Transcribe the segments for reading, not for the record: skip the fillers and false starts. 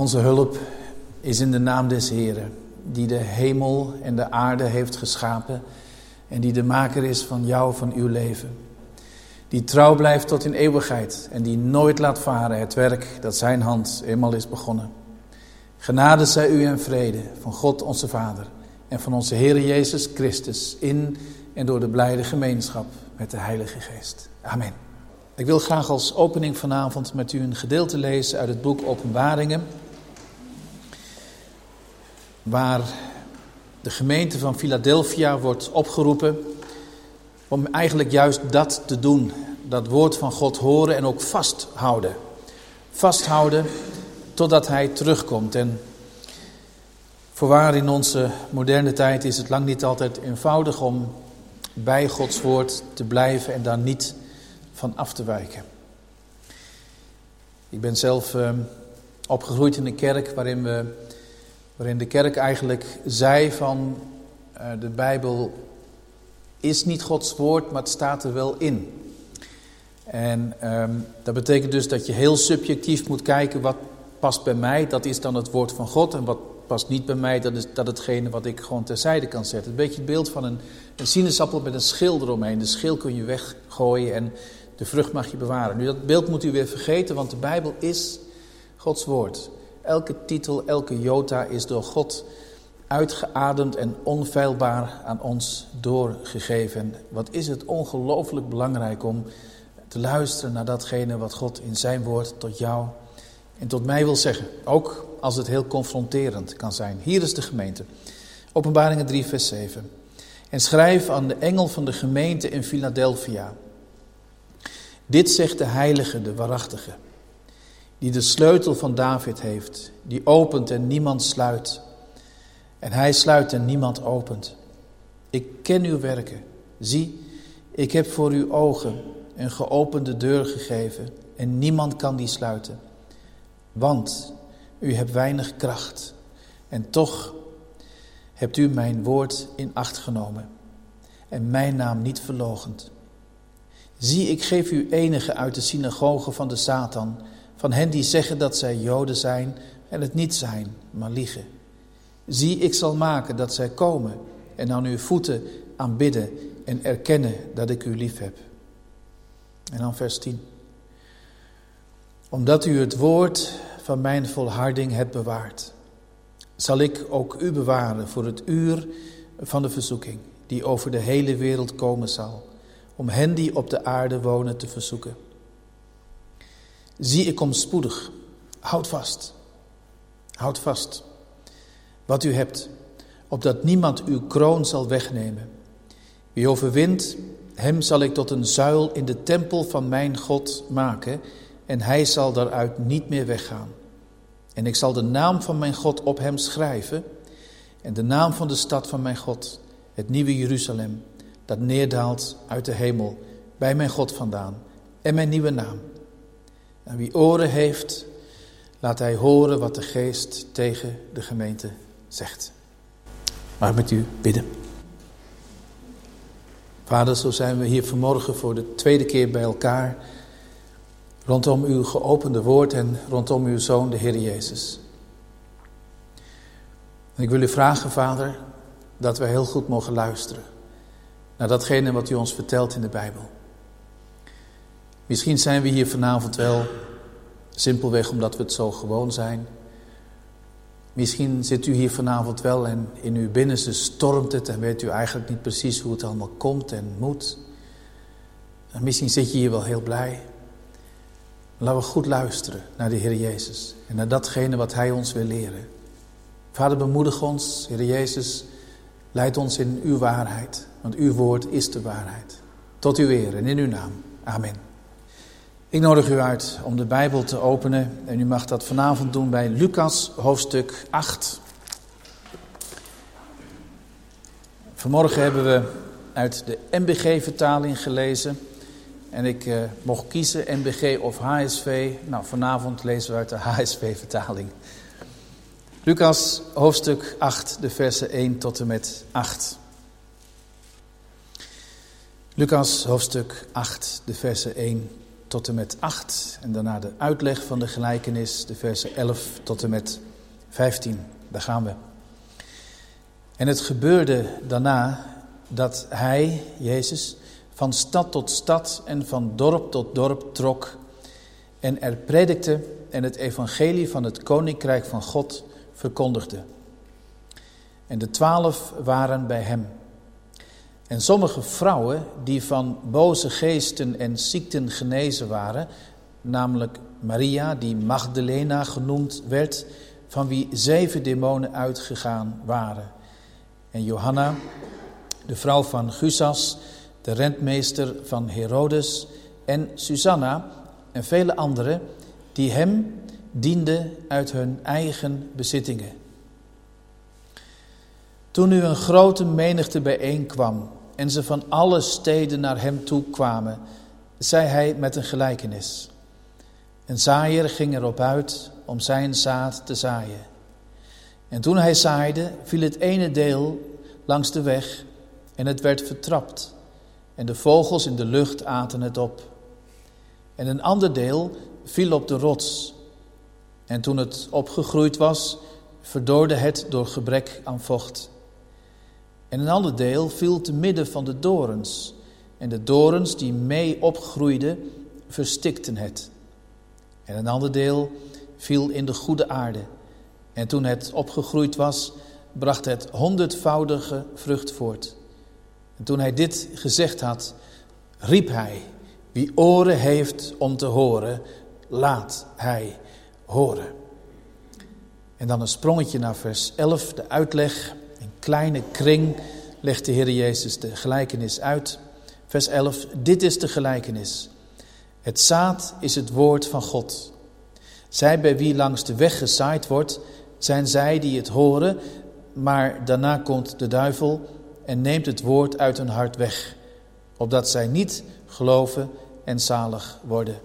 Onze hulp is in de naam des Heren, die de hemel en de aarde heeft geschapen en die de maker is van jou, van uw leven. Die trouw blijft tot in eeuwigheid en die nooit laat varen het werk dat zijn hand eenmaal is begonnen. Genade zij u en vrede van God onze Vader en van onze Heere Jezus Christus in en door de blijde gemeenschap met de Heilige Geest. Amen. Ik wil graag als opening vanavond met u een gedeelte lezen uit het boek Openbaringen, waar de gemeente van Philadelphia wordt opgeroepen om eigenlijk juist dat te doen. Dat woord van God horen en ook vasthouden. Vasthouden totdat hij terugkomt. En voorwaar in onze moderne tijd is het lang niet altijd eenvoudig om bij Gods woord te blijven en daar niet van af te wijken. Ik ben zelf opgegroeid in een kerk waarin de kerk eigenlijk zei van de Bijbel is niet Gods woord, maar het staat er wel in. En dat betekent dus dat je heel subjectief moet kijken wat past bij mij, dat is dan het woord van God. En wat past niet bij mij, dat is hetgene wat ik gewoon terzijde kan zetten. Een beetje het beeld van een sinaasappel met een schil eromheen. De schil kun je weggooien en de vrucht mag je bewaren. Nu, dat beeld moet u weer vergeten, want de Bijbel is Gods woord. Elke titel, elke jota is door God uitgeademd en onfeilbaar aan ons doorgegeven. En wat is het ongelooflijk belangrijk om te luisteren naar datgene wat God in zijn woord tot jou en tot mij wil zeggen. Ook als het heel confronterend kan zijn. Hier is de gemeente. Openbaringen 3 vers 7. En schrijf aan de engel van de gemeente in Philadelphia. Dit zegt de heilige, de waarachtige, die de sleutel van David heeft, die opent en niemand sluit. En hij sluit en niemand opent. Ik ken uw werken. Zie, ik heb voor uw ogen een geopende deur gegeven en niemand kan die sluiten. Want u hebt weinig kracht en toch hebt u mijn woord in acht genomen en mijn naam niet verloochend. Zie, ik geef u enige uit de synagoge van de Satan, van hen die zeggen dat zij Joden zijn en het niet zijn, maar liegen. Zie, ik zal maken dat zij komen en aan uw voeten aanbidden en erkennen dat ik u lief heb. En dan vers 10. Omdat u het woord van mijn volharding hebt bewaard, zal ik ook u bewaren voor het uur van de verzoeking, die over de hele wereld komen zal, om hen die op de aarde wonen te verzoeken. Zie, ik kom spoedig. Houd vast. Houd vast wat u hebt, opdat niemand uw kroon zal wegnemen. Wie overwint, hem zal ik tot een zuil in de tempel van mijn God maken en hij zal daaruit niet meer weggaan. En ik zal de naam van mijn God op hem schrijven en de naam van de stad van mijn God, het nieuwe Jeruzalem, dat neerdaalt uit de hemel bij mijn God vandaan en mijn nieuwe naam. En wie oren heeft, laat hij horen wat de Geest tegen de gemeente zegt. Mag ik met u bidden? Vader, zo zijn we hier vanmorgen voor de tweede keer bij elkaar, rondom uw geopende woord en rondom uw Zoon, de Heer Jezus. En ik wil u vragen, Vader, dat we heel goed mogen luisteren naar datgene wat u ons vertelt in de Bijbel. Misschien zijn we hier vanavond wel simpelweg omdat we het zo gewoon zijn. Misschien zit u hier vanavond wel en in uw binnenste stormt het en weet u eigenlijk niet precies hoe het allemaal komt en moet. En misschien zit je hier wel heel blij. Laten we goed luisteren naar de Heer Jezus en naar datgene wat Hij ons wil leren. Vader, bemoedig ons, Heer Jezus, leid ons in uw waarheid, want uw woord is de waarheid. Tot uw eer en in uw naam. Amen. Ik nodig u uit om de Bijbel te openen en u mag dat vanavond doen bij Lucas hoofdstuk 8. Vanmorgen hebben we uit de MBG-vertaling gelezen en ik mocht kiezen MBG of HSV. Nou, vanavond lezen we uit de HSV-vertaling. Lucas hoofdstuk 8, de versen 1 tot en met 8. Lucas hoofdstuk 8, de versen 1 tot en met 8 en daarna de uitleg van de gelijkenis, de versen 11 tot en met 15. Daar gaan we. En het gebeurde daarna dat hij, Jezus, van stad tot stad en van dorp tot dorp trok en er predikte en het evangelie van het koninkrijk van God verkondigde. En de 12 waren bij hem. En sommige vrouwen die van boze geesten en ziekten genezen waren, namelijk Maria, die Magdalena genoemd werd, van wie 7 demonen uitgegaan waren. En Johanna, de vrouw van Gusas, de rentmeester van Herodes, en Susanna en vele anderen die hem dienden uit hun eigen bezittingen. Toen nu een grote menigte bijeenkwam en ze van alle steden naar hem toe kwamen, zei hij met een gelijkenis. Een zaaier ging erop uit om zijn zaad te zaaien. En toen hij zaaide, viel het ene deel langs de weg en het werd vertrapt. En de vogels in de lucht aten het op. En een ander deel viel op de rots. En toen het opgegroeid was, verdorde het door gebrek aan vocht. En een ander deel viel te midden van de dorens. En de dorens die mee opgroeiden, verstikten het. En een ander deel viel in de goede aarde. En toen het opgegroeid was, bracht het 100-voudige vrucht voort. En toen hij dit gezegd had, riep hij, wie oren heeft om te horen, laat hij horen. En dan een sprongetje naar vers 11, de uitleg. In kleine kring legt de Heer Jezus de gelijkenis uit. Vers 11, dit is de gelijkenis. Het zaad is het woord van God. Zij bij wie langs de weg gezaaid wordt, zijn zij die het horen, maar daarna komt de duivel en neemt het woord uit hun hart weg, opdat zij niet geloven en zalig worden.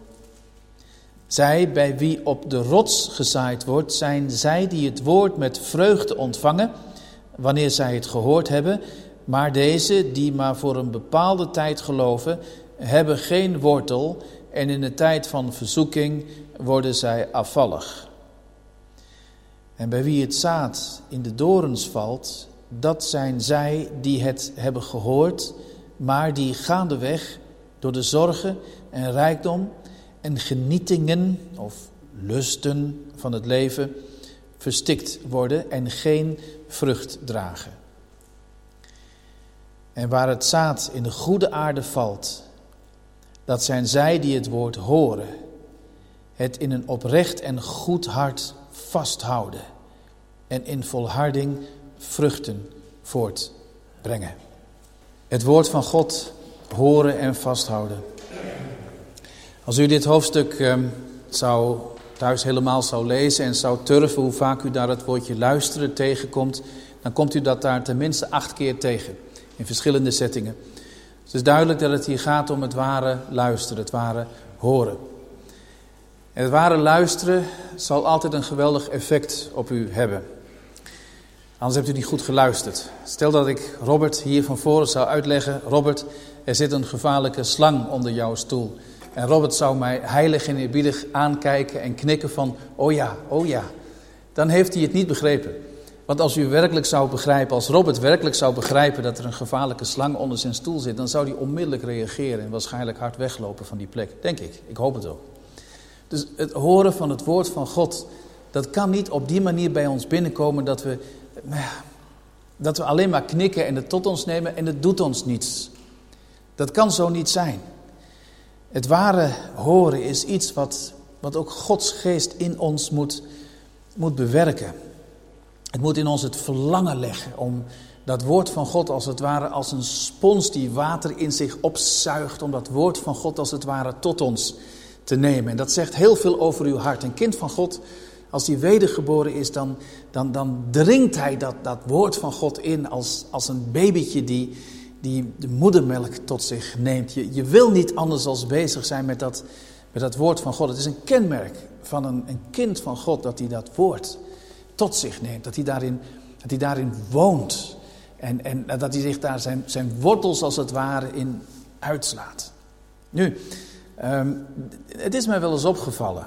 Zij bij wie op de rots gezaaid wordt, zijn zij die het woord met vreugde ontvangen, wanneer zij het gehoord hebben, maar deze die maar voor een bepaalde tijd geloven, hebben geen wortel en in de tijd van verzoeking worden zij afvallig. En bij wie het zaad in de dorens valt, dat zijn zij die het hebben gehoord, maar die gaandeweg door de zorgen en rijkdom en genietingen of lusten van het leven verstikt worden en geen vrucht dragen. En waar het zaad in de goede aarde valt, dat zijn zij die het woord horen, het in een oprecht en goed hart vasthouden en in volharding vruchten voortbrengen. Het woord van God horen en vasthouden. Als u dit hoofdstuk thuis helemaal zou lezen en zou turven hoe vaak u daar het woordje luisteren tegenkomt, dan komt u dat daar tenminste 8 keer tegen in verschillende settingen. Het is duidelijk dat het hier gaat om het ware luisteren, het ware horen. En het ware luisteren zal altijd een geweldig effect op u hebben. Anders hebt u niet goed geluisterd. Stel dat ik Robert hier van voren zou uitleggen. Robert, er zit een gevaarlijke slang onder jouw stoel. En Robert zou mij heilig en eerbiedig aankijken en knikken van, oh ja, oh ja. Dan heeft hij het niet begrepen. Want als u werkelijk zou begrijpen, als Robert werkelijk zou begrijpen dat er een gevaarlijke slang onder zijn stoel zit, dan zou hij onmiddellijk reageren en waarschijnlijk hard weglopen van die plek. Denk ik. Ik hoop het ook. Dus het horen van het woord van God, dat kan niet op die manier bij ons binnenkomen dat we alleen maar knikken en het tot ons nemen en het doet ons niets. Dat kan zo niet zijn. Het ware horen is iets wat ook Gods geest in ons moet bewerken. Het moet in ons het verlangen leggen om dat woord van God als het ware als een spons die water in zich opzuigt, om dat woord van God als het ware tot ons te nemen. En dat zegt heel veel over uw hart. Een kind van God, als hij wedergeboren is, dan dringt hij dat woord van God in als een babytje die de moedermelk tot zich neemt. Je wil niet anders als bezig zijn met dat woord van God. Het is een kenmerk van een kind van God dat hij dat woord tot zich neemt. Dat hij daarin woont. En dat hij zich daar zijn wortels als het ware in uitslaat. Nu, Het is mij wel eens opgevallen.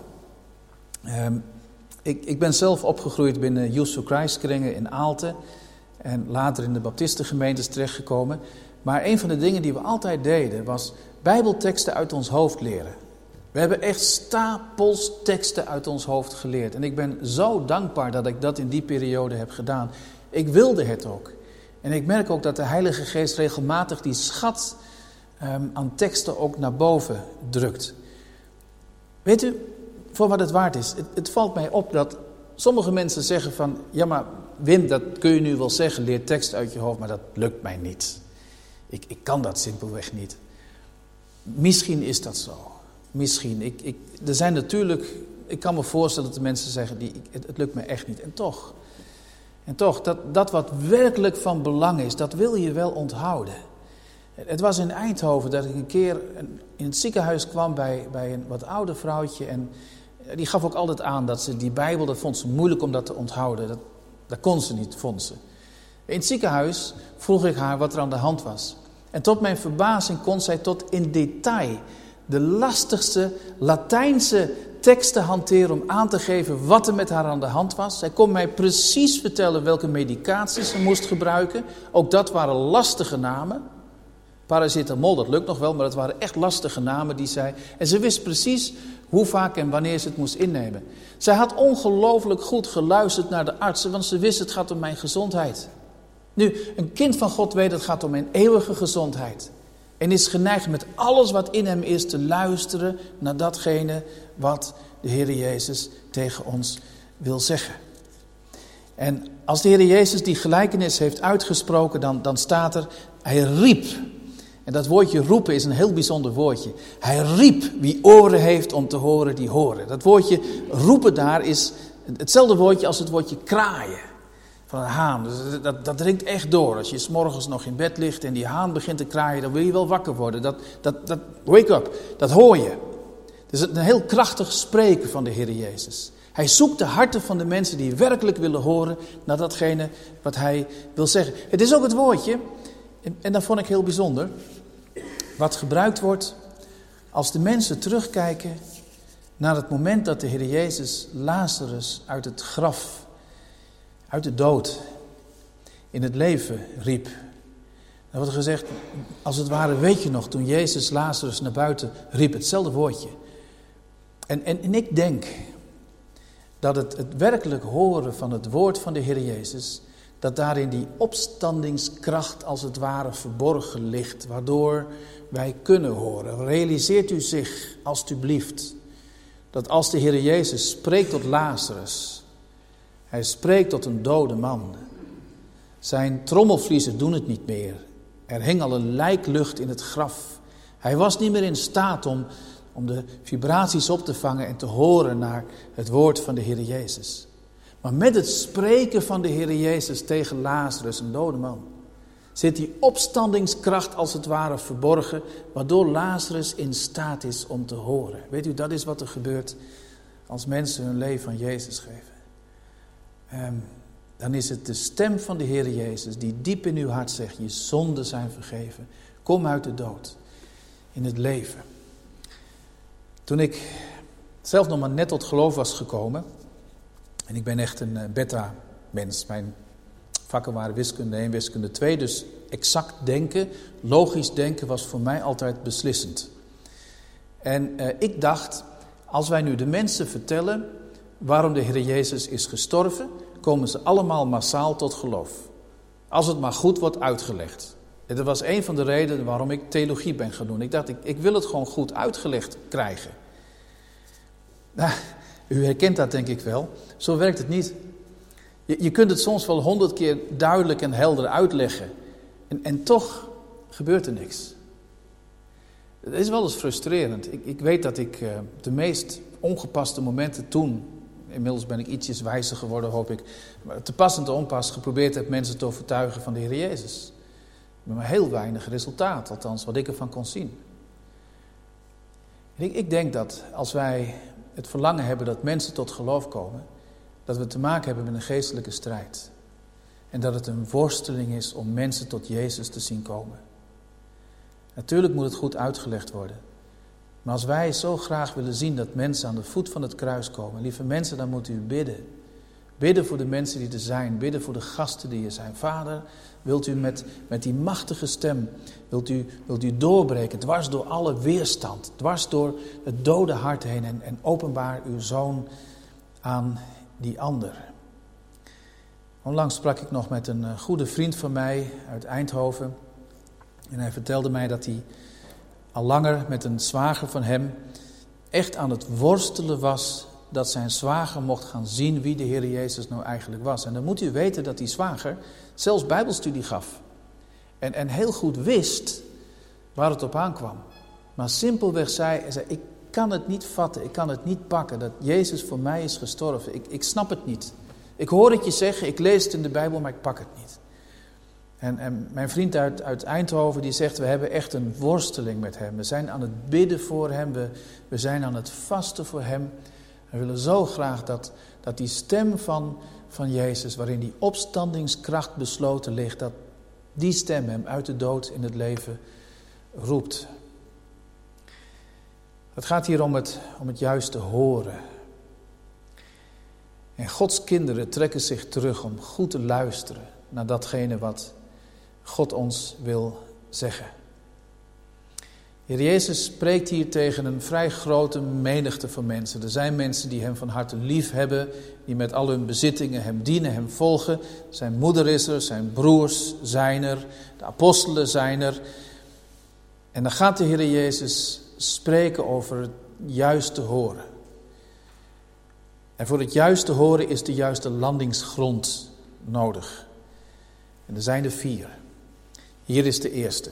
Ik ben zelf opgegroeid binnen Youth for Christ kringen in Aalten. En later in de baptistengemeentes terechtgekomen. Maar een van de dingen die we altijd deden was bijbelteksten uit ons hoofd leren. We hebben echt stapels teksten uit ons hoofd geleerd. En ik ben zo dankbaar dat ik dat in die periode heb gedaan. Ik wilde het ook. En ik merk ook dat de Heilige Geest regelmatig die schat aan teksten ook naar boven drukt. Weet u, voor wat het waard is, het valt mij op dat sommige mensen zeggen van, ja maar Wim, dat kun je nu wel zeggen, leer tekst uit je hoofd, maar dat lukt mij niet. Ik kan dat simpelweg niet. Misschien is dat zo. Misschien. Er zijn natuurlijk, ik kan me voorstellen dat de mensen zeggen, het lukt me echt niet. En toch, dat wat werkelijk van belang is, dat wil je wel onthouden. Het was in Eindhoven dat ik een keer in het ziekenhuis kwam bij een wat ouder vrouwtje. En die gaf ook altijd aan dat ze die Bijbel, dat vond ze moeilijk om dat te onthouden. Dat kon ze niet, vond ze. In het ziekenhuis vroeg ik haar wat er aan de hand was. En tot mijn verbazing kon zij tot in detail de lastigste Latijnse teksten hanteren om aan te geven wat er met haar aan de hand was. Zij kon mij precies vertellen welke medicatie ze moest gebruiken. Ook dat waren lastige namen. Paracetamol, dat lukt nog wel, maar dat waren echt lastige namen die zij... En ze wist precies hoe vaak en wanneer ze het moest innemen. Zij had ongelooflijk goed geluisterd naar de artsen, want ze wist het gaat om mijn gezondheid. Nu, een kind van God weet het gaat om mijn eeuwige gezondheid. En is geneigd met alles wat in hem is te luisteren naar datgene wat de Heer Jezus tegen ons wil zeggen. En als de Heer Jezus die gelijkenis heeft uitgesproken, dan staat er, hij riep. En dat woordje roepen is een heel bijzonder woordje. Hij riep, wie oren heeft om te horen, die horen. Dat woordje roepen daar is hetzelfde woordje als het woordje kraaien. Van een haan. Dus dat dringt echt door. Als je 's morgens nog in bed ligt en die haan begint te kraaien, dan wil je wel wakker worden. Dat wake up, dat hoor je. Het is een heel krachtig spreken van de Heer Jezus. Hij zoekt de harten van de mensen die werkelijk willen horen naar datgene wat hij wil zeggen. Het is ook het woordje, en dat vond ik heel bijzonder, wat gebruikt wordt als de mensen terugkijken naar het moment dat de Heer Jezus Lazarus uit het graf, uit de dood, in het leven riep. Dan wordt er gezegd, als het ware weet je nog, toen Jezus Lazarus naar buiten riep, hetzelfde woordje. En ik denk dat het werkelijk horen van het woord van de Heer Jezus, dat daarin die opstandingskracht als het ware verborgen ligt, waardoor wij kunnen horen. Realiseert u zich alstublieft dat als de Heer Jezus spreekt tot Lazarus, hij spreekt tot een dode man. Zijn trommelvliezen doen het niet meer. Er hing al een lijklucht in het graf. Hij was niet meer in staat om de vibraties op te vangen en te horen naar het woord van de Heer Jezus. Maar met het spreken van de Heer Jezus tegen Lazarus, een dode man, zit die opstandingskracht als het ware verborgen, waardoor Lazarus in staat is om te horen. Weet u, dat is wat er gebeurt als mensen hun leven aan Jezus geven. Dan is het de stem van de Heer Jezus die diep in uw hart zegt, je zonden zijn vergeven. Kom uit de dood in het leven. Toen ik zelf nog maar net tot geloof was gekomen, en ik ben echt een beta-mens. Mijn vakken waren wiskunde 1, wiskunde 2, dus exact denken, logisch denken was voor mij altijd beslissend. En ik dacht, als wij nu de mensen vertellen waarom de Heer Jezus is gestorven, komen ze allemaal massaal tot geloof. Als het maar goed wordt uitgelegd. En dat was een van de redenen waarom ik theologie ben gaan doen. Ik dacht, ik wil het gewoon goed uitgelegd krijgen. Nou, u herkent dat denk ik wel. Zo werkt het niet. Je kunt het soms wel 100 keer duidelijk en helder uitleggen. En toch gebeurt er niks. Het is wel eens frustrerend. Ik weet dat ik de meest ongepaste momenten toen, inmiddels ben ik ietsjes wijzer geworden hoop ik, maar te pas en te onpas geprobeerd heb mensen te overtuigen van de Heer Jezus. Met maar heel weinig resultaat, althans wat ik ervan kon zien. Ik denk dat als wij het verlangen hebben dat mensen tot geloof komen, dat we te maken hebben met een geestelijke strijd. En dat het een worsteling is om mensen tot Jezus te zien komen. Natuurlijk moet het goed uitgelegd worden. Maar als wij zo graag willen zien dat mensen aan de voet van het kruis komen, lieve mensen, dan moet u bidden. Bidden voor de mensen die er zijn, bidden voor de gasten die er zijn. Vader, wilt u met die machtige stem, wilt u doorbreken, dwars door alle weerstand, dwars door het dode hart heen en openbaar uw zoon aan die ander. Onlangs sprak ik nog met een goede vriend van mij uit Eindhoven. En hij vertelde mij dat hij al langer met een zwager van hem echt aan het worstelen was dat zijn zwager mocht gaan zien wie de Heer Jezus nou eigenlijk was. En dan moet u weten dat die zwager zelfs bijbelstudie gaf. En heel goed wist waar het op aankwam. Maar simpelweg zei, ik kan het niet vatten, ik kan het niet pakken dat Jezus voor mij is gestorven. Ik snap het niet. Ik hoor het je zeggen, ik lees het in de Bijbel, maar ik pak het niet. En mijn vriend uit Eindhoven die zegt, we hebben echt een worsteling met hem. We zijn aan het bidden voor hem, we zijn aan het vasten voor hem. We willen zo graag dat die stem van Jezus, waarin die opstandingskracht besloten ligt, dat die stem hem uit de dood in het leven roept. Het gaat hier om het juiste horen. En Gods kinderen trekken zich terug om goed te luisteren naar datgene wat God ons wil zeggen. Heer Jezus spreekt hier tegen een vrij grote menigte van mensen. Er zijn mensen die hem van harte lief hebben, die met al hun bezittingen hem dienen, hem volgen. Zijn moeder is er, zijn broers zijn er, de apostelen zijn er. En dan gaat de Heer Jezus spreken over het juiste horen. En voor het juiste horen is de juiste landingsgrond nodig. En er zijn er 4. Hier is de eerste.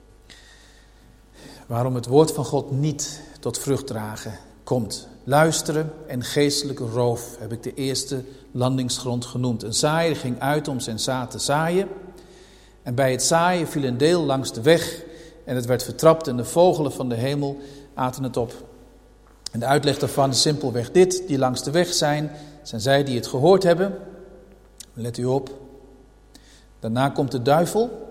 Waarom het woord van God niet tot vrucht dragen komt. Luisteren en geestelijke roof heb ik de eerste landingsgrond genoemd. Een zaaier ging uit om zijn zaad te zaaien. En bij het zaaien viel een deel langs de weg en het werd vertrapt en de vogelen van de hemel aten het op. En de uitleg daarvan is simpelweg dit: die langs de weg zijn zij die het gehoord hebben. Let u op. Daarna komt de duivel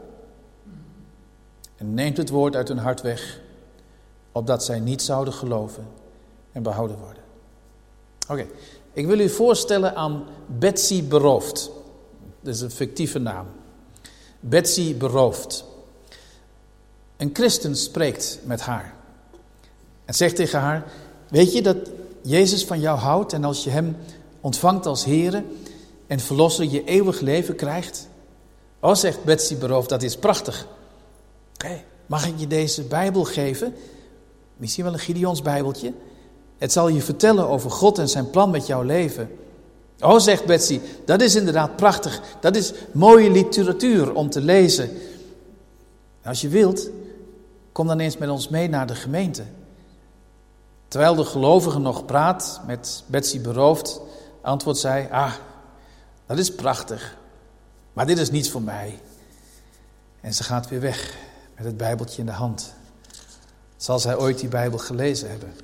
en neemt het woord uit hun hart weg, opdat zij niet zouden geloven en behouden worden. Oké, ik wil u voorstellen aan Betsy Beroofd. Dat is een fictieve naam. Betsy Beroofd. Een christen spreekt met haar en zegt tegen haar: weet je dat Jezus van jou houdt en als je hem ontvangt als Heere en Verlosser je eeuwig leven krijgt? Oh, zegt Betsy Beroofd, dat is prachtig. Oké, mag ik je deze Bijbel geven? Misschien wel een Gideons Bijbeltje. Het zal je vertellen over God en zijn plan met jouw leven. Oh, zegt Betsy, dat is inderdaad prachtig. Dat is mooie literatuur om te lezen. Als je wilt, kom dan eens met ons mee naar de gemeente. Terwijl de gelovige nog praat met Betsy Beroofd, antwoordt zij: dat is prachtig, maar dit is niets voor mij. En ze gaat weer weg met het Bijbeltje in de hand. Zal zij ooit die Bijbel gelezen hebben?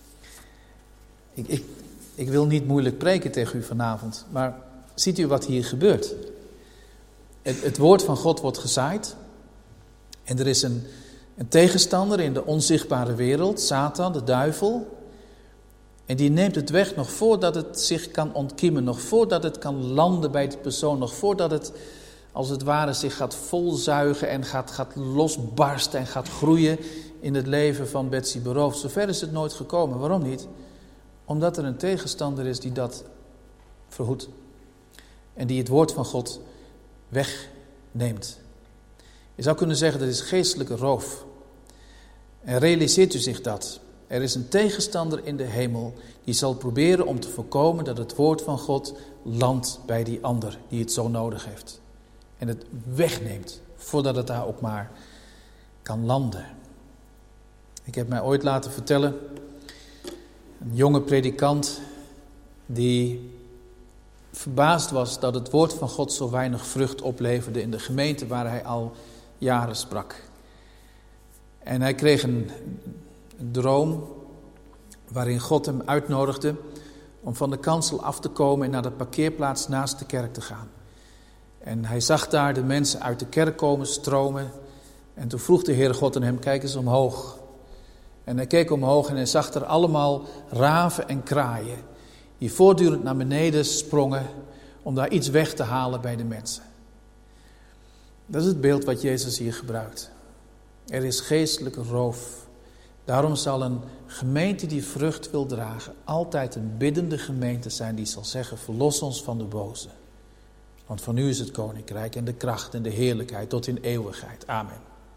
Ik wil niet moeilijk preken tegen u vanavond, maar ziet u wat hier gebeurt? Het woord van God wordt gezaaid en er is een tegenstander in de onzichtbare wereld, Satan, de duivel. En die neemt het weg nog voordat het zich kan ontkiemen, nog voordat het kan landen bij de persoon, nog voordat het als het ware zich gaat volzuigen en gaat losbarsten en gaat groeien in het leven van Betsy Beroofd. Zover is het nooit gekomen. Waarom niet? Omdat er een tegenstander is die dat verhoedt. En die het woord van God wegneemt. Je zou kunnen zeggen dat is geestelijke roof. En realiseert u zich dat? Er is een tegenstander in de hemel die zal proberen om te voorkomen dat het woord van God landt bij die ander die het zo nodig heeft. En het wegneemt voordat het daar ook maar kan landen. Ik heb mij ooit laten vertellen, een jonge predikant die verbaasd was dat het woord van God zo weinig vrucht opleverde in de gemeente waar hij al jaren sprak. En hij kreeg een droom waarin God hem uitnodigde om van de kansel af te komen en naar de parkeerplaats naast de kerk te gaan. En hij zag daar de mensen uit de kerk komen, stromen. En toen vroeg de Heere God aan hem: kijk eens omhoog. En hij keek omhoog en hij zag er allemaal raven en kraaien die voortdurend naar beneden sprongen om daar iets weg te halen bij de mensen. Dat is het beeld wat Jezus hier gebruikt. Er is geestelijke roof. Daarom zal een gemeente die vrucht wil dragen altijd een biddende gemeente zijn die zal zeggen: verlos ons van de boze. Want van u is het koninkrijk en de kracht en de heerlijkheid tot in eeuwigheid. Amen.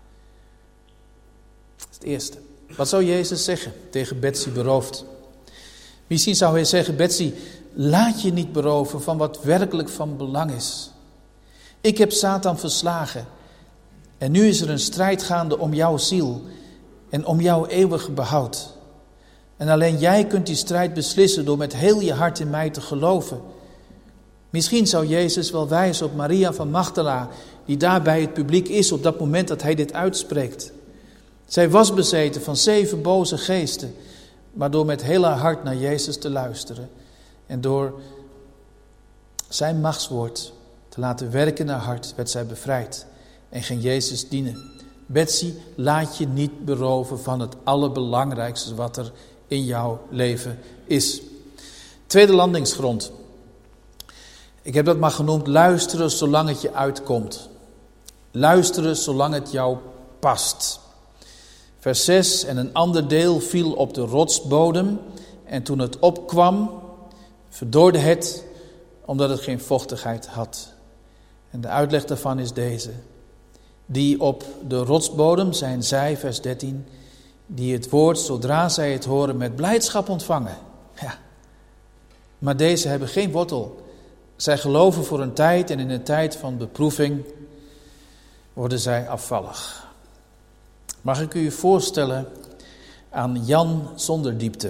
Dat is het eerste. Wat zou Jezus zeggen tegen Betsy beroofd? Misschien zou hij zeggen: Betsy, laat je niet beroven van wat werkelijk van belang is. Ik heb Satan verslagen. En nu is er een strijd gaande om jouw ziel en om jouw eeuwige behoud. En alleen jij kunt die strijd beslissen door met heel je hart in mij te geloven. Misschien zou Jezus wel wijzen op Maria van Magdala, die daar bij het publiek is op dat moment dat hij dit uitspreekt. Zij was bezeten van 7 boze geesten, maar door met heel haar hart naar Jezus te luisteren en door zijn machtswoord te laten werken in haar hart, werd zij bevrijd en ging Jezus dienen. Betsy, laat je niet beroven van het allerbelangrijkste wat er in jouw leven is. Tweede landingsgrond. Ik heb dat maar genoemd: luisteren zolang het je uitkomt. Luisteren zolang het jou past. Vers 6: en een ander deel viel op de rotsbodem en toen het opkwam, verdorde het, omdat het geen vochtigheid had. En de uitleg daarvan is deze: die op de rotsbodem zijn zij, vers 13, die het woord zodra zij het horen met blijdschap ontvangen. Ja. Maar deze hebben geen wortel. Zij geloven voor een tijd en in een tijd van beproeving worden zij afvallig. Mag ik u voorstellen aan Jan zonder diepte?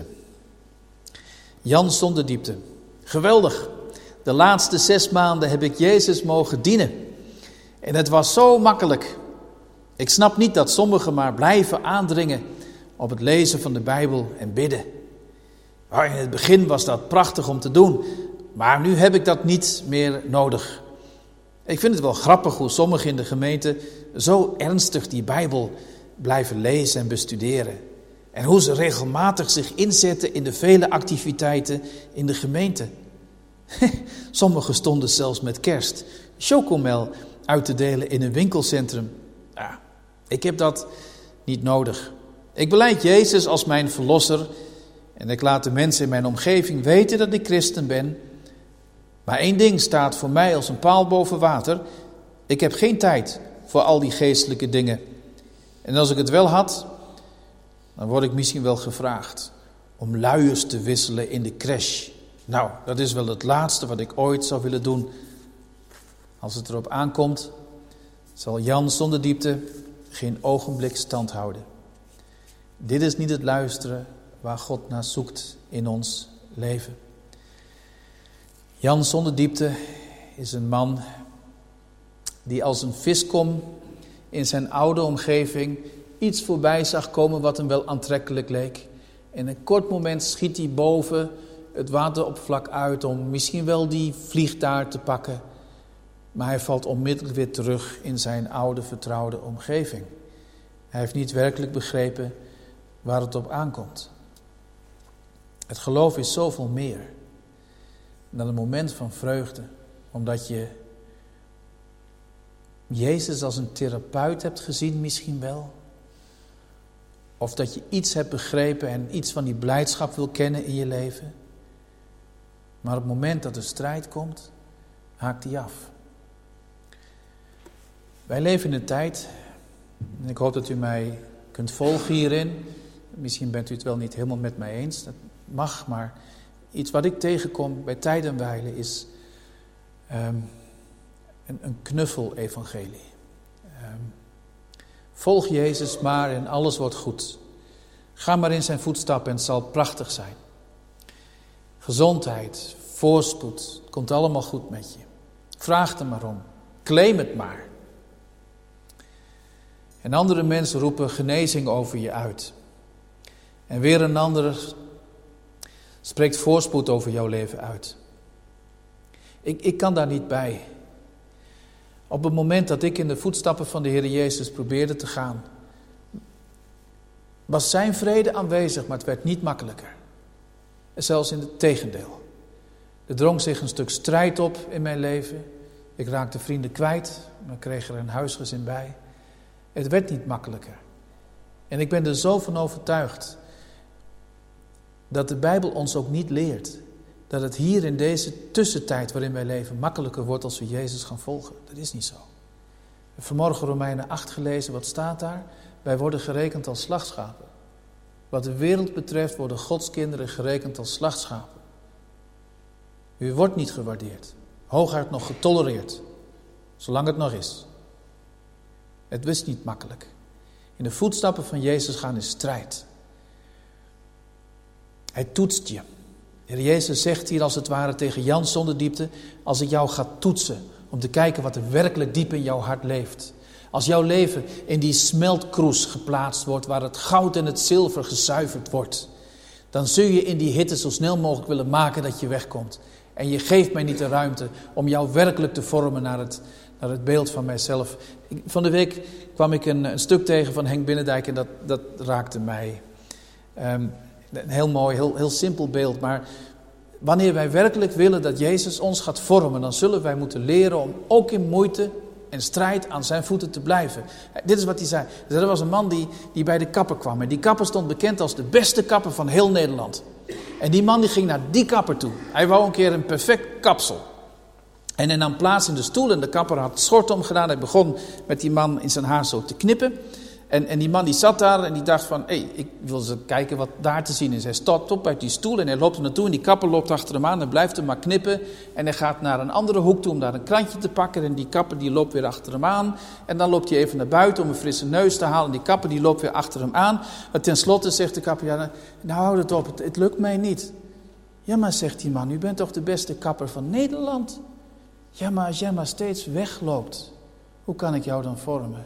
Jan zonder diepte. Geweldig. De laatste 6 maanden heb ik Jezus mogen dienen. En het was zo makkelijk. Ik snap niet dat sommigen maar blijven aandringen op het lezen van de Bijbel en bidden. In het begin was dat prachtig om te doen, maar nu heb ik dat niet meer nodig. Ik vind het wel grappig hoe sommigen in de gemeente zo ernstig die Bijbel blijven lezen en bestuderen. En hoe ze regelmatig zich inzetten in de vele activiteiten in de gemeente. Sommigen stonden zelfs met kerst chocomel uit te delen in een winkelcentrum. Ja, ik heb dat niet nodig. Ik belijd Jezus als mijn verlosser en ik laat de mensen in mijn omgeving weten dat ik christen ben. Maar 1 ding staat voor mij als een paal boven water: ik heb geen tijd voor al die geestelijke dingen. En als ik het wel had, dan word ik misschien wel gevraagd om luiers te wisselen in de crash. Nou, dat is wel het laatste wat ik ooit zou willen doen. Als het erop aankomt, zal Jan zonder diepte geen ogenblik stand houden. Dit is niet het luisteren waar God naar zoekt in ons leven. Jan zonder diepte is een man die als een viskom in zijn oude omgeving iets voorbij zag komen wat hem wel aantrekkelijk leek. In een kort moment schiet hij boven het wateroppervlak uit om misschien wel die vliegtaart te pakken. Maar hij valt onmiddellijk weer terug in zijn oude vertrouwde omgeving. Hij heeft niet werkelijk begrepen waar het op aankomt. Het geloof is zoveel meer dan een moment van vreugde, omdat je Jezus als een therapeut hebt gezien misschien wel. Of dat je iets hebt begrepen en iets van die blijdschap wil kennen in je leven. Maar op het moment dat er strijd komt, haakt die af. Wij leven in een tijd, en ik hoop dat u mij kunt volgen hierin. Misschien bent u het wel niet helemaal met mij eens, dat mag, maar iets wat ik tegenkom bij tijd en wijle is een knuffel-evangelie. Volg Jezus maar en alles wordt goed. Ga maar in zijn voetstappen en het zal prachtig zijn. Gezondheid, voorspoed, het komt allemaal goed met je. Vraag er maar om. Claim het maar. En andere mensen roepen genezing over je uit. En weer een ander spreekt voorspoed over jouw leven uit. Ik kan daar niet bij. Op het moment dat ik in de voetstappen van de Heer Jezus probeerde te gaan, Was zijn vrede aanwezig, maar het werd niet makkelijker. En zelfs in het tegendeel. Er drong zich een stuk strijd op in mijn leven. Ik raakte vrienden kwijt, dan kreeg er een huisgezin bij. Het werd niet makkelijker. En ik ben er zo van overtuigd dat de Bijbel ons ook niet leert dat het hier in deze tussentijd waarin wij leven makkelijker wordt als we Jezus gaan volgen. Dat is niet zo. Vanmorgen Romeinen 8 gelezen, wat staat daar? Wij worden gerekend als slachtschapen. Wat de wereld betreft worden Gods kinderen gerekend als slachtschapen. U wordt niet gewaardeerd, hooguit nog getolereerd, zolang het nog is. Het is niet makkelijk. In de voetstappen van Jezus gaan is strijd. Hij toetst je. De Heer Jezus zegt hier als het ware tegen Jan zonder diepte, als ik jou ga toetsen om te kijken wat er werkelijk diep in jouw hart leeft. Als jouw leven in die smeltkroes geplaatst wordt waar het goud en het zilver gezuiverd wordt, dan zul je in die hitte zo snel mogelijk willen maken dat je wegkomt. En je geeft mij niet de ruimte om jou werkelijk te vormen naar het beeld van mijzelf. Van de week kwam ik een stuk tegen van Henk Binnendijk en dat raakte mij. Een heel mooi, heel simpel beeld. Maar wanneer wij werkelijk willen dat Jezus ons gaat vormen, dan zullen wij moeten leren om ook in moeite en strijd aan zijn voeten te blijven. Dit is wat hij zei. Er was een man die bij de kapper kwam. En die kapper stond bekend als de beste kapper van heel Nederland. En die man die ging naar die kapper toe. Hij wou een keer een perfect kapsel. En hij nam plaats in de stoel en de kapper had schort omgedaan. Hij begon met die man in zijn haar zo te knippen. En die man die zat daar en die dacht van, ik wil eens kijken wat daar te zien is. Hij stapt op uit die stoel en hij loopt er naartoe en die kapper loopt achter hem aan en blijft hem maar knippen. En hij gaat naar een andere hoek toe om daar een krantje te pakken en die kapper die loopt weer achter hem aan. En dan loopt hij even naar buiten om een frisse neus te halen en die kapper die loopt weer achter hem aan. En tenslotte zegt de kapper, ja, nou houd het op, het lukt mij niet. Ja, maar zegt die man, u bent toch de beste kapper van Nederland? Ja, maar als jij maar steeds wegloopt, hoe kan ik jou dan vormen?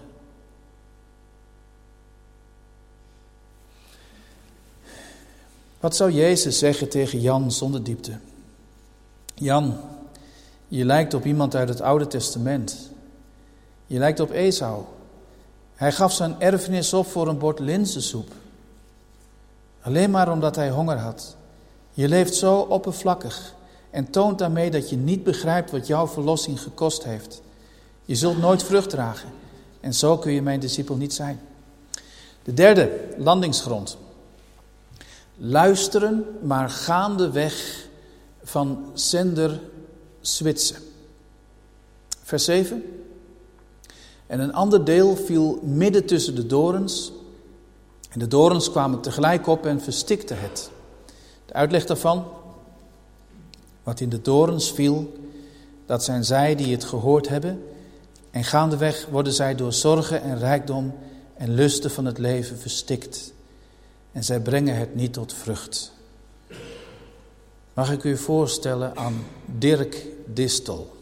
Wat zou Jezus zeggen tegen Jan zonder diepte? Jan, je lijkt op iemand uit het Oude Testament. Je lijkt op Esau. Hij gaf zijn erfenis op voor een bord linzensoep. Alleen maar omdat hij honger had. Je leeft zo oppervlakkig en toont daarmee dat je niet begrijpt wat jouw verlossing gekost heeft. Je zult nooit vrucht dragen en zo kun je mijn discipel niet zijn. De derde landingsgrond. Luisteren, maar gaandeweg van zender switchen. Vers 7. En een ander deel viel midden tussen de dorens. En de dorens kwamen tegelijk op en verstikten het. De uitleg daarvan. Wat in de dorens viel, dat zijn zij die het gehoord hebben. En gaandeweg worden zij door zorgen en rijkdom en lusten van het leven verstikt. En zij brengen het niet tot vrucht. Mag ik u voorstellen aan Dirk Distel.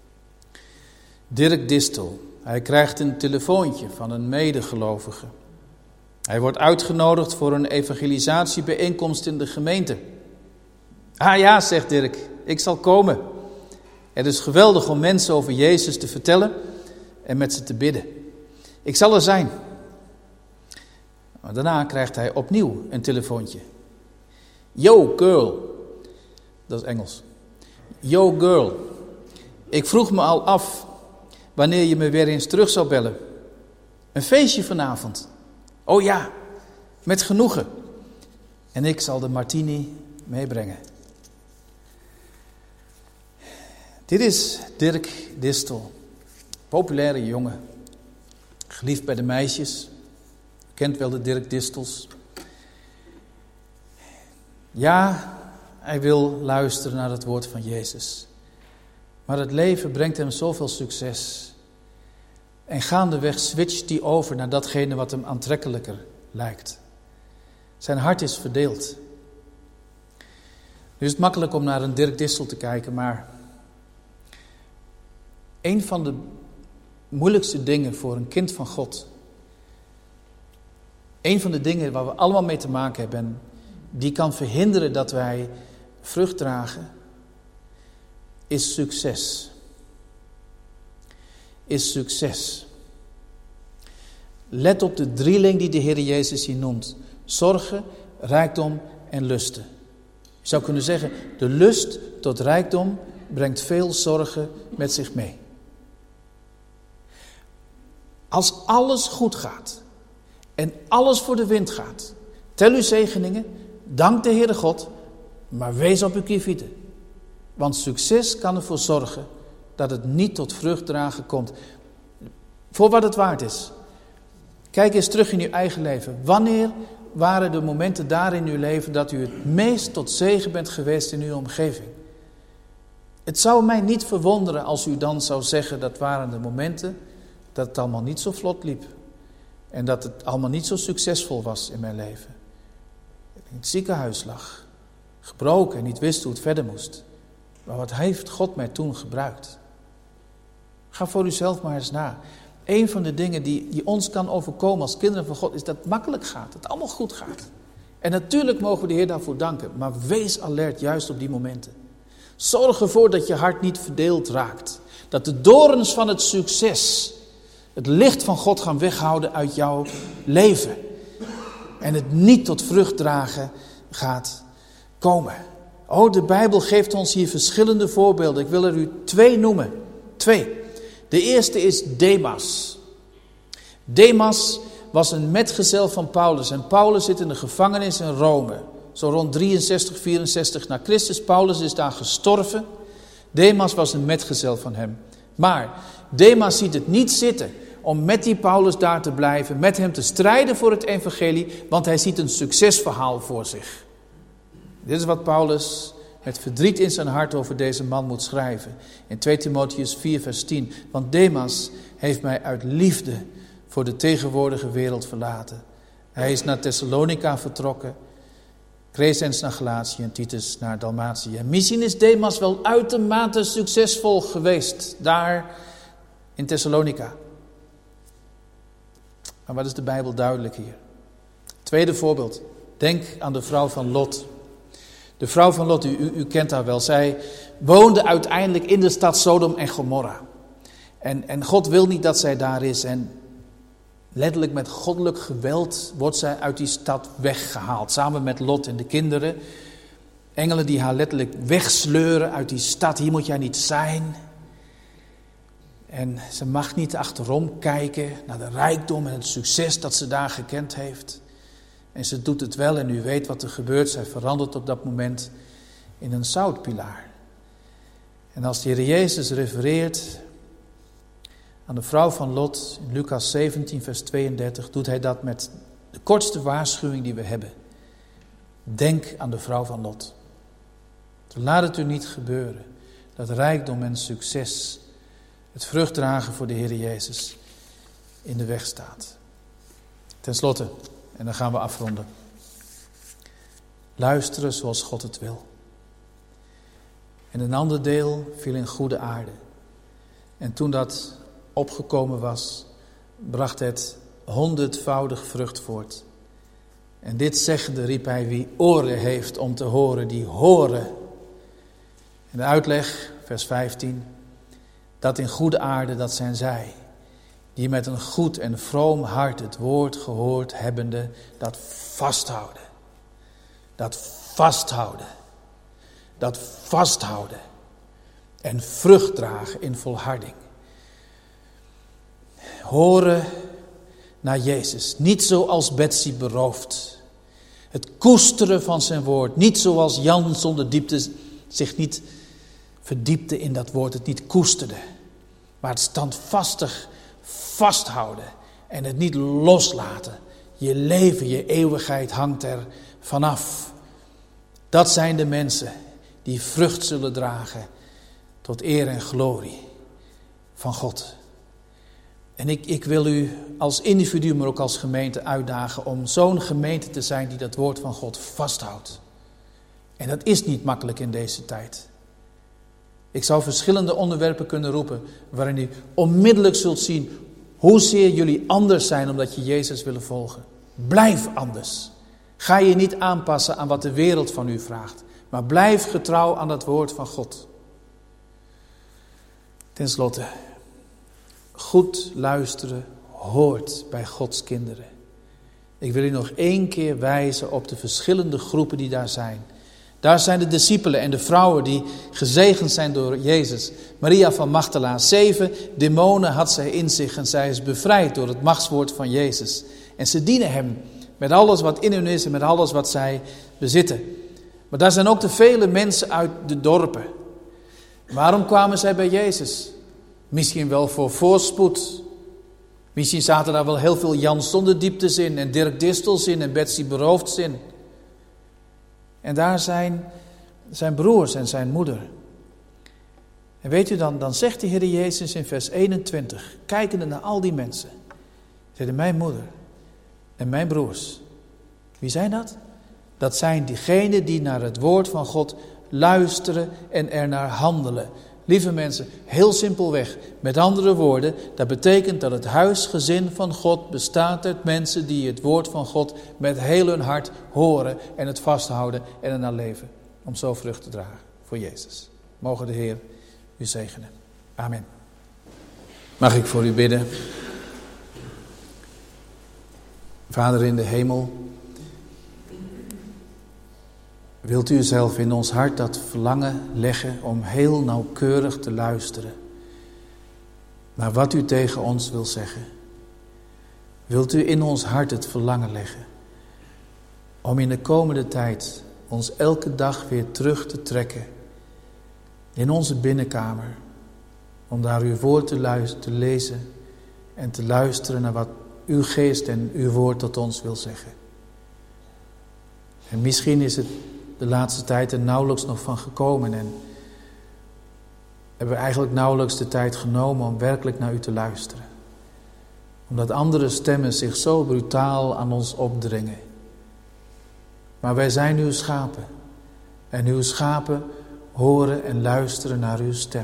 Dirk Distel, hij krijgt een telefoontje van een medegelovige. Hij wordt uitgenodigd voor een evangelisatiebijeenkomst in de gemeente. Ah ja, zegt Dirk, ik zal komen. Het is geweldig om mensen over Jezus te vertellen en met ze te bidden. Ik zal er zijn. Maar daarna krijgt hij opnieuw een telefoontje. Yo girl, dat is Engels. Yo girl, ik vroeg me al af wanneer je me weer eens terug zou bellen. Een feestje vanavond. Oh ja, met genoegen. En ik zal de martini meebrengen. Dit is Dirk Distel, populaire jongen, geliefd bij de meisjes. Kent wel de Dirk Distels. Ja, hij wil luisteren naar het woord van Jezus. Maar het leven brengt hem zoveel succes. En gaandeweg switcht hij over naar datgene wat hem aantrekkelijker lijkt. Zijn hart is verdeeld. Nu is het makkelijk om naar een Dirk Distel te kijken, maar een van de moeilijkste dingen voor een kind van God, een van de dingen waar we allemaal mee te maken hebben en die kan verhinderen dat wij vrucht dragen, is succes. Is succes. Let op de drieling die de Heer Jezus hier noemt. Zorgen, rijkdom en lusten. Je zou kunnen zeggen, de lust tot rijkdom brengt veel zorgen met zich mee. Als alles goed gaat en alles voor de wind gaat, tel uw zegeningen, dank de Heere God, maar wees op uw kievieten. Want succes kan ervoor zorgen dat het niet tot vruchtdragen komt. Voor wat het waard is. Kijk eens terug in uw eigen leven. Wanneer waren de momenten daar in uw leven dat u het meest tot zegen bent geweest in uw omgeving? Het zou mij niet verwonderen als u dan zou zeggen dat waren de momenten dat het allemaal niet zo vlot liep. En dat het allemaal niet zo succesvol was in mijn leven. Ik in het ziekenhuis lag. Gebroken en niet wist hoe het verder moest. Maar wat heeft God mij toen gebruikt? Ga voor uzelf maar eens na. Een van de dingen die ons kan overkomen als kinderen van God is dat het makkelijk gaat. Dat het allemaal goed gaat. En natuurlijk mogen we de Heer daarvoor danken. Maar wees alert juist op die momenten. Zorg ervoor dat je hart niet verdeeld raakt. Dat de dorens van het succes het licht van God gaan weghouden uit jouw leven. En het niet tot vrucht dragen gaat komen. Oh, de Bijbel geeft ons hier verschillende voorbeelden. Ik wil er u 2 noemen. 2. De eerste is Demas. Demas was een metgezel van Paulus. En Paulus zit in de gevangenis in Rome. Zo rond 63, 64 na Christus. Paulus is daar gestorven. Demas was een metgezel van hem. Maar Demas ziet het niet zitten om met die Paulus daar te blijven. Met hem te strijden voor het evangelie. Want hij ziet een succesverhaal voor zich. Dit is wat Paulus met verdriet in zijn hart over deze man moet schrijven. In 2 Timotheüs 4 vers 10. Want Demas heeft mij uit liefde voor de tegenwoordige wereld verlaten. Hij is naar Thessalonica vertrokken. Crescens naar Galatië en Titus naar Dalmatië. En misschien is Demas wel uitermate succesvol geweest daar in Thessalonica. Maar wat is de Bijbel duidelijk hier? Tweede voorbeeld. Denk aan de vrouw van Lot. De vrouw van Lot, u kent haar wel. Zij woonde uiteindelijk in de stad Sodom en Gomorra. En God wil niet dat zij daar is. En letterlijk met goddelijk geweld wordt zij uit die stad weggehaald. Samen met Lot en de kinderen. Engelen die haar letterlijk wegsleuren uit die stad. Hier moet jij niet zijn. En ze mag niet achterom kijken naar de rijkdom en het succes dat ze daar gekend heeft. En ze doet het wel en u weet wat er gebeurt. Zij verandert op dat moment in een zoutpilaar. En als de Heer Jezus refereert aan de vrouw van Lot in Lucas 17 vers 32... doet hij dat met de kortste waarschuwing die we hebben. Denk aan de vrouw van Lot. Laat het u niet gebeuren dat rijkdom en succes, het vruchtdragen voor de Heer Jezus, in de weg staat. Ten slotte, en dan gaan we afronden. Luisteren zoals God het wil. En een ander deel viel in goede aarde. En toen dat opgekomen was, bracht het 100-voudig vrucht voort. En dit zeggende riep hij: wie oren heeft om te horen, die horen. En de uitleg, vers 15. Dat in goede aarde, dat zijn zij, die met een goed en vroom hart het woord gehoord hebbende, dat vasthouden. Dat vasthouden. Dat vasthouden. En vrucht dragen in volharding. Horen naar Jezus. Niet zoals Betsy beroofd. Het koesteren van zijn woord. Niet zoals Jan zonder diepte zich niet verdiepte in dat woord. Het niet koesterde. Maar het standvastig vasthouden. En het niet loslaten. Je leven, je eeuwigheid hangt er vanaf. Dat zijn de mensen die vrucht zullen dragen tot eer en glorie van God. En ik wil u als individu, maar ook als gemeente uitdagen om zo'n gemeente te zijn die dat woord van God vasthoudt. En dat is niet makkelijk in deze tijd. Ik zou verschillende onderwerpen kunnen roepen waarin u onmiddellijk zult zien hoezeer jullie anders zijn omdat je Jezus willen volgen. Blijf anders. Ga je niet aanpassen aan wat de wereld van u vraagt, maar blijf getrouw aan het woord van God. Ten slotte, goed luisteren hoort bij Gods kinderen. Ik wil u nog 1 keer wijzen op de verschillende groepen die daar zijn. Daar zijn de discipelen en de vrouwen die gezegend zijn door Jezus. Maria van Magdala, 7 demonen had zij in zich en zij is bevrijd door het machtswoord van Jezus. En ze dienen hem met alles wat in hun is en met alles wat zij bezitten. Maar daar zijn ook de vele mensen uit de dorpen. Waarom kwamen zij bij Jezus? Misschien wel voor voorspoed. Misschien zaten daar wel heel veel Jan Zonderdieptes in en Dirk Distels in en Betsy Beroofds in. En daar zijn zijn broers en zijn moeder. En weet u dan zegt de Heer Jezus in vers 21, kijkende naar al die mensen. Zeiden mijn moeder en mijn broers. Wie zijn dat? Dat zijn diegenen die naar het woord van God luisteren en ernaar handelen. Lieve mensen, heel simpelweg. Met andere woorden, dat betekent dat het huisgezin van God bestaat uit mensen die het woord van God met heel hun hart horen en het vasthouden en ernaar leven. Om zo vrucht te dragen voor Jezus. Mogen de Heer u zegenen. Amen. Mag ik voor u bidden? Vader in de hemel, wilt u zelf in ons hart dat verlangen leggen om heel nauwkeurig te luisteren naar wat u tegen ons wil zeggen? Wilt u in ons hart het verlangen leggen om in de komende tijd ons elke dag weer terug te trekken in onze binnenkamer, om daar uw woord te lezen en te luisteren naar wat uw geest en uw woord tot ons wil zeggen? En misschien is het de laatste tijd er nauwelijks nog van gekomen en hebben we eigenlijk nauwelijks de tijd genomen om werkelijk naar u te luisteren. Omdat andere stemmen zich zo brutaal aan ons opdringen. Maar wij zijn uw schapen en uw schapen horen en luisteren naar uw stem.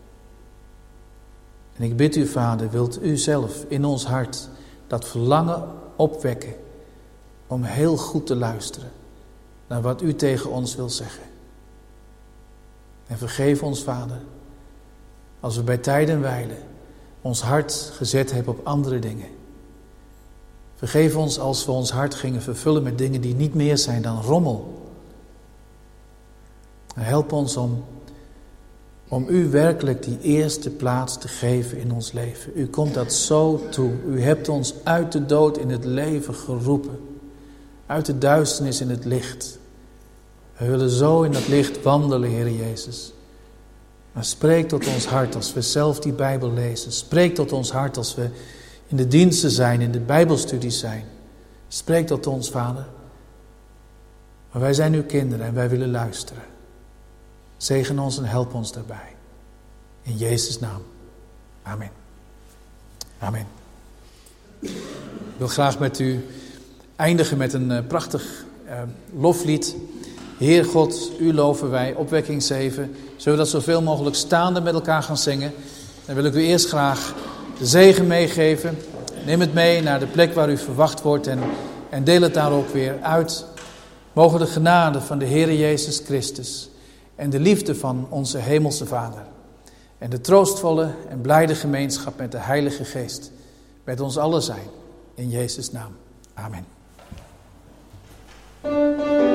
En ik bid u, Vader, wilt u zelf in ons hart dat verlangen opwekken om heel goed te luisteren naar wat u tegen ons wil zeggen. En vergeef ons, Vader, als we bij tijd en wijle ons hart gezet hebben op andere dingen. Vergeef ons als we ons hart gingen vervullen met dingen die niet meer zijn dan rommel. En help ons om u werkelijk die eerste plaats te geven in ons leven. U komt dat zo toe. U hebt ons uit de dood in het leven geroepen. Uit de duisternis in het licht. We willen zo in dat licht wandelen, Heer Jezus. Maar spreek tot ons hart als we zelf die Bijbel lezen. Spreek tot ons hart als we in de diensten zijn, in de Bijbelstudies zijn. Spreek tot ons, Vader. Maar wij zijn uw kinderen en wij willen luisteren. Zegen ons en help ons daarbij. In Jezus' naam. Amen. Amen. Ik wil graag met u eindigen met een prachtig loflied. Heer God, u loven wij, opwekking 7. Zullen we dat zoveel mogelijk staande met elkaar gaan zingen? Dan wil ik u eerst graag de zegen meegeven. Neem het mee naar de plek waar u verwacht wordt en deel het daar ook weer uit. Mogen de genade van de Heer Jezus Christus en de liefde van onze hemelse Vader en de troostvolle en blijde gemeenschap met de Heilige Geest met ons allen zijn. In Jezus' naam. Amen.